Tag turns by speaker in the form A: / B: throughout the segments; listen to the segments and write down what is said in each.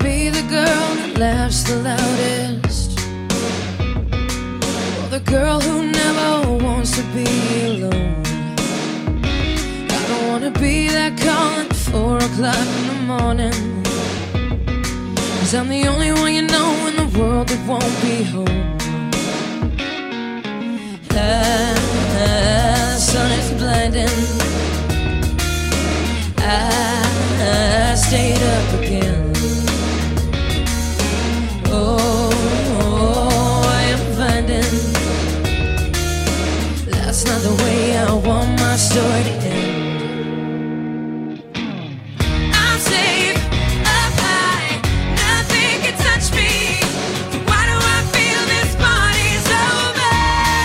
A: be the girl that laughs the loudest, or the girl who never wants to be alone. I don't wanna be that calling at 4 o'clock in the morning, 'cause I'm the only one you know in the world that won't be home. The sun is blinding, I stayed up again. Oh, I am finding that's not the way I want my story to end. I'm safe up high, nothing can touch me. Why do I feel this party's over?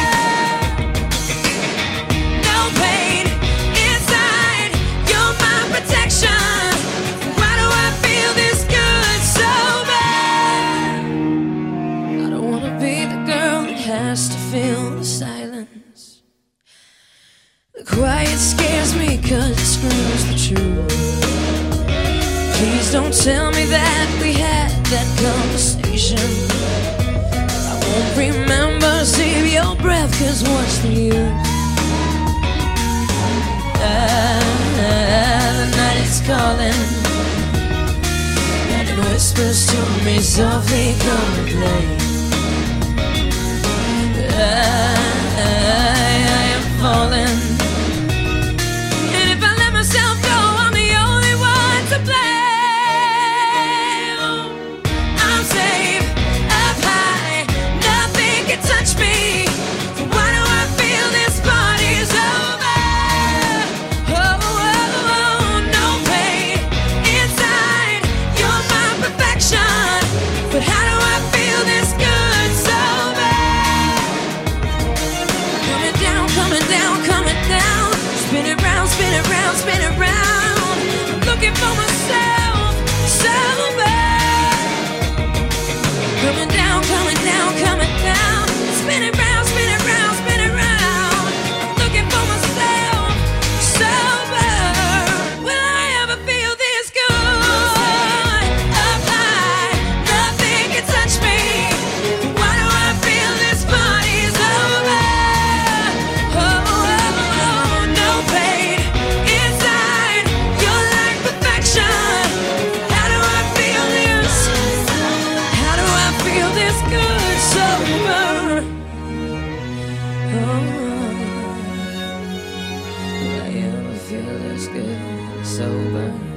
A: No pain inside, you're my protection. Why do I feel this good so bad? I don't wanna be the girl that has to feel the silence. The quiet scares me 'cause it screams the truth. Please don't tell me that we had that conversation. I won't remember, save your breath, 'cause what's the use? The night is calling, and it whispers to me softly, come and play. I am falling, and if I let myself go, I'm the only one to blame. I'm safe up high, nothing can touch me. So why do I feel this party's over? Oh, oh, oh, no pain inside, you're my perfection. But how do I feel this good so bad? Coming down, coming down, coming down. Spin it round, spin it round, spin it round. I'm looking for myself so bad. Coming down, coming down, coming down. Spin it round, spin it round, spin it round. I'm looking for myself so bad. Will I ever feel this good? Up high, nothing can touch me. Why do I feel this party's over? Oh, oh, oh, no pain inside, you're like perfection. How do I feel this? How do I feel this good sober? Oh, will I ever feel this good sober?